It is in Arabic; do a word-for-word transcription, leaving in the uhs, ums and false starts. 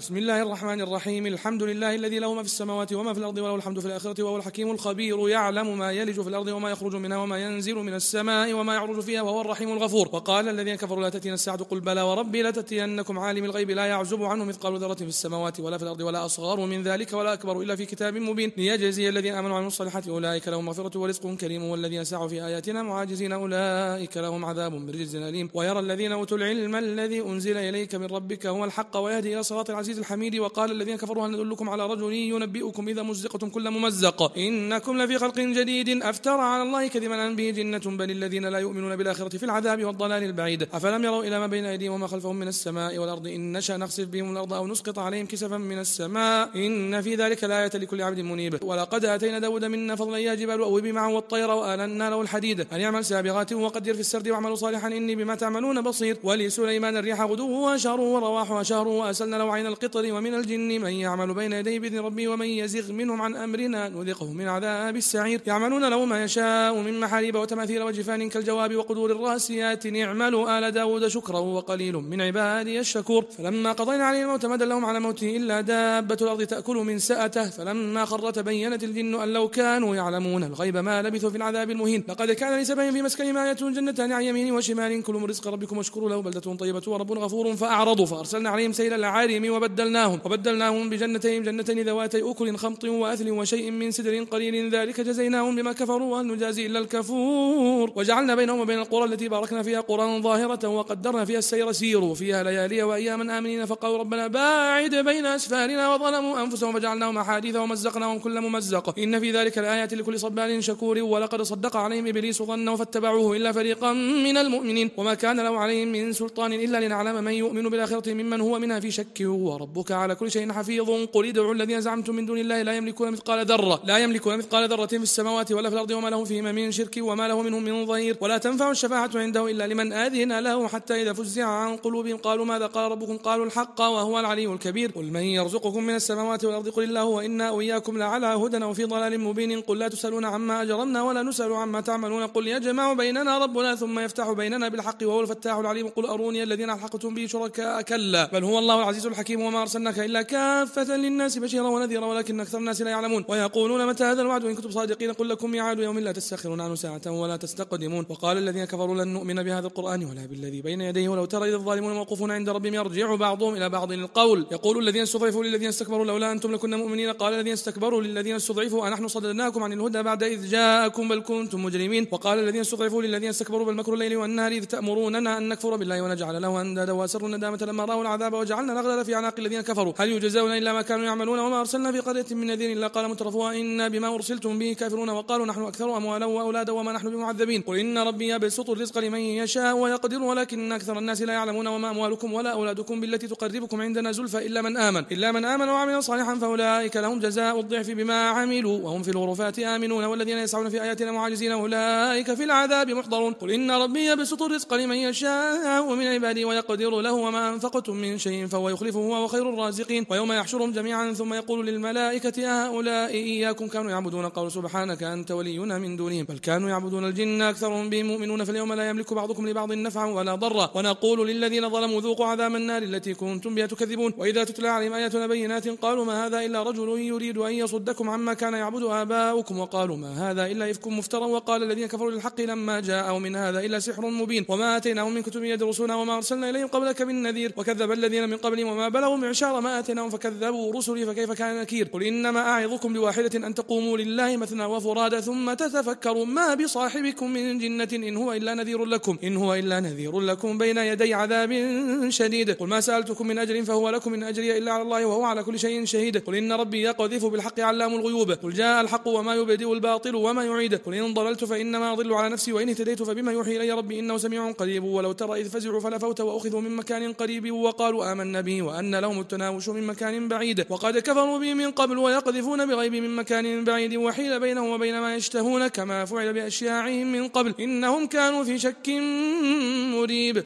بسم الله الرحمن الرحيم. الحمد لله الذي له ما في السماوات وما في الأرض وله الحمد في الآخرة وهو الحكيم الخبير، يعلم ما يلج في الأرض وما يخرج منها وما ينزل من السماء وما يعرج فيها وهو الرحيم الغفور. وقال الذين كفروا لا تأتينا الساعة قل بلى وربي لتأتينكم عالم الغيب لا يعزب عنه مثقال ذرة في السماوات ولا في الأرض ولا أصغر من ذلك ولا أكبر إلا في كتاب مبين ليجزي الذين آمنوا وعملوا الصالحات أولئك لهم مغفرة ورزق كريم، والذين سعوا في آياتنا معاجزين أولئك لهم عذاب من رجز أليم. ويرى الذين أوتوا العلم الذي أنزل إليك من ربك هو الحق ويهدي إلى صراط العزيز الحميد. وقال الذين كفروا هل ندلكم على رجل ينبئكم إذا مزقتم كل ممزق إنكم لفي خلق جديد أفترى على الله كذبا أم به جنة بل الذين لا يؤمنون بالآخرة في العذاب والضلال البعيد. أفلم يروا إلى ما بين أيديهم وما خلفهم من السماء والأرض إن نشأ نخسف بهم الأرض أو نسقط عليهم كسفا من السماء إن في ذلك لآية لكل عبد منيب. ولقد آتينا داود منا فضلا يا جبال أوبي معه والطير وآلنا له الحديد أن يعمل سابغات وقدر في السرد واعملوا صالحا إني بما تعملون بصير. ولسليمان الريح غدوها شهر ورواحها شهر وأسلنا له عين القطر ومن الجن من يعمل بين يديه بإذن ربي ومن يزغ منهم عن أمرنا نذقه من عذاب السعير. يعملون له ما يشاء من محاريب وتماثيل وجفان كالجواب وقدور الراسيات اعملوا آل داود شكرا وقليل من عبادي الشكور. فلما قضينا عليه الموت ما دلهم على موته إلا دابة الأرض تأكل من سأته فلما خر تبينت الجن أن لو كانوا يعلمون الغيب ما لبثوا في العذاب المهين. لقد كان لسبع في مسكنهم آية جنتان عن يمين وشمال كلوا من رزق ربكم واشكروا له بلدة طيبة ورب غفور. فأعرضوا فأرسلنا عليهم سيل العارم وبدلناهم وبدلناهم بجنتين جنتين ذواتي أكل خمط وأثل وشيء من سدر قليل ذلك جزيناهم بما كفروا وهل نجازي إلا الكفور. وجعلنا بينهم وبين القرى التي باركنا فيها قرى ظاهرة وقدرنا فيها السير سيروا فيها ليالي وأياما آمنين فقالوا ربنا باعد بين أسفارنا وظلموا أنفسهم فجعلناهم أحاديث ومزقناهم كل ممزق إن في ذلك الآيات لكل صبار شكور. ولقد صدق عليهم إبليس ظنه فاتبعوه إلا فريقا من المؤمنين وما كان له عليهم من سلطان إلا لنعلم من يؤمن بالآخرة ممن هو منها في شك وربك على كل شيء حفيظ. قل ادعوا الذين زعمتم من دون الله لا يملكون مثقال ذرة لا يملكون مثقال ذرة في السماوات ولا في الأرض وما له فيهما من شرك وما له منهم من ظهير. ولا تنفع الشفاعة عنده إلا لمن آذن له حتى إذا فزع عن قلوبهم قالوا ماذا قال ربكم قالوا الحق وهو العلي الكبير. قل من يرزقكم من السماوات والأرض قل الله وإنا وإياكم لعلى هدى وفي ضلال مبين. قل لا تسألون عما أجرمنا ولا نسأل عما تعملون قل يجمع بيننا ربنا ثم يفتح بيننا بالحق وهو الفتاح العليم. قل أروني الذين ألحقتم به شركاء كلا بل هو الله العزيز الحكيم وما أرسلناك إلا كافة للناس بشيرا ونذيرا ولكن أكثر الناس لا يعلمون. ويقولون متى هذا الوعد إن كنتم صادقين قل لكم ميعاد يوم لا تستأخرون عنه ساعة ولا تستقدمون. وقال الذين كفروا لن نؤمن بهذا القرآن ولا بالذي بين يديه ولو ترى إذ الظالمون موقوفون عند ربهم يرجع بعضهم إلى بعض القول يقول الذين استضعفوا للذين استكبروا لولا أنتم لكنا مؤمنين قال الذين استكبروا للذين استضعفوا أنحن صددناكم عن الهدى بعد إذ جاءكم بل كنتم مجرمين. وقال الذين استضعفوا للذين استكبروا بل مكر الليل والنهار إذ تأمروننا أن نكفر بالله ونجعل له أندادا وأسروا الندامة لما رأوا العذاب وجعلنا الأغلال في أعناق الذين كفروا هل يجزون إلا ما كانوا يعملون. وما أرسلنا في قرية من نذير إلا قال مترفوها إنا بما أرسلتم به كافرون وقالوا نحن أكثر أموالا وأولادا وما نحن بمعذبين. قل إن ربي يبسط الرزق لمن يشاء ويقدر ولكن أكثر الناس لا يعلمون. وما أموالكم ولا أولادكم بالتي تقربكم عندنا زلفى إلا من آمن إلا من آمن وعمل صالحا فأولئك لهم جزاء الضعف بما عملوا وهم في الغرفات آمنون. والذين يسعون في آياتنا معاجزين أولئك في العذاب محضرون. قل إن ربي يبسط الرزق لمن يشاء من عباده ويقدر له وما أنفقتم من شيء فهو يخلفه وهو خير الرازقين. ويوم يحشرهم جميعا ثم يقول للملائكة هؤلاء إياكم كانوا يعبدون قالوا سبحانك أنت ولينا من دونهم بل كانوا يعبدون الجن أكثرهم بهم مؤمنون فاليوم لا يملك بعضكم لبعض نفعا ولا ضرا. ونقول للذين ظلموا ذوقوا عذاب النار التي كنتم بها تكذبون. وإذا تتلى عليهم آياتنا بينات قالوا ما هذا إلا رجل يريد أن يصدكم عما كان يعبد آباؤكم وقالوا ما هذا إلا إفك مفترى. وقال الذين كفروا للحق لما جاءوا من هذا إلا سحر مبين وما آتيناهم من كتب يدرسونها وما أرسلنا إليهم قبلك من نذير. وكذب الذين من قبلهم وما بلغوا معشار ما آتيناهم فكذبوا رسلي فكيف كان نكير. قل إنما أعظكم بواحدة أن تقوموا لله مثنى وفرادى ثم تتفكروا ما بصاحبكم من جنة إن هو إلا نذير لكم إن هو إلا نذير لكم بين يدي عذاب شديد. قل ما سألتكم من أجر فهو لكم إن أجري إلا على الله وهو على كل شيء شهيد. قل إن ربي يقذف بالحق علام الغيوب قل جاء الحق وما يبدئ الباطل وما يعيد. قل إن ضللت فإنما أضل على نفسي وإن اهتديت فبما يوحي إلي ربي إنه سميع قريب. ولو ترى إذ فزعوا فلا فوت وأخذوا من مكان قريب وقالوا آمنا به وأن لهم التناوش من مكان بعيد. وقد كفروا به من قبل ويقذفون بغيب من مكان بعيد وحيل بينهم وبين ما يشتهون كما فعل بأشياعهم من قبل إنهم كانوا في شك مريب.